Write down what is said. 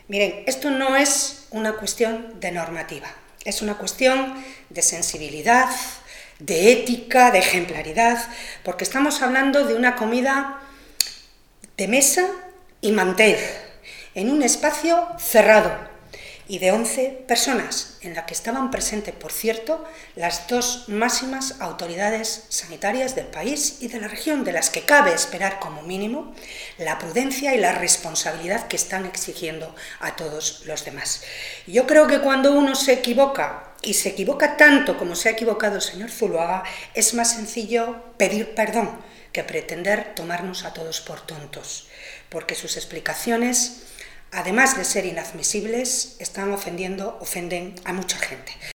Miren, esto no es una cuestión de normativa, es una cuestión de sensibilidad, de ética, de ejemplaridad, porque estamos hablando de una comida de mesa y mantel, en un espacio cerrado, y de 11 personas, en la que estaban presentes, por cierto, las dos máximas autoridades sanitarias del país y de la región, de las que cabe esperar como mínimo la prudencia y la responsabilidad que están exigiendo a todos los demás. Yo creo que cuando uno se equivoca, y se equivoca tanto como se ha equivocado el señor Zuluaga, es más sencillo pedir perdón que pretender tomarnos a todos por tontos, porque sus explicaciones, además de ser inadmisibles, ofenden a mucha gente.